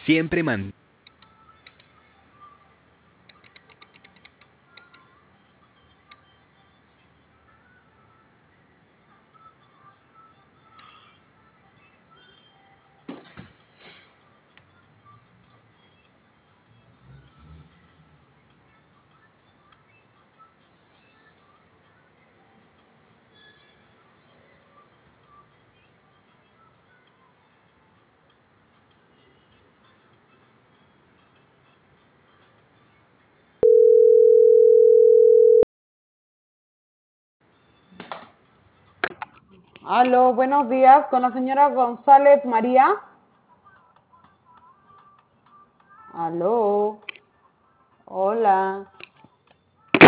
Siempre man. Aló, buenos días, con la señora González María. Aló, hola.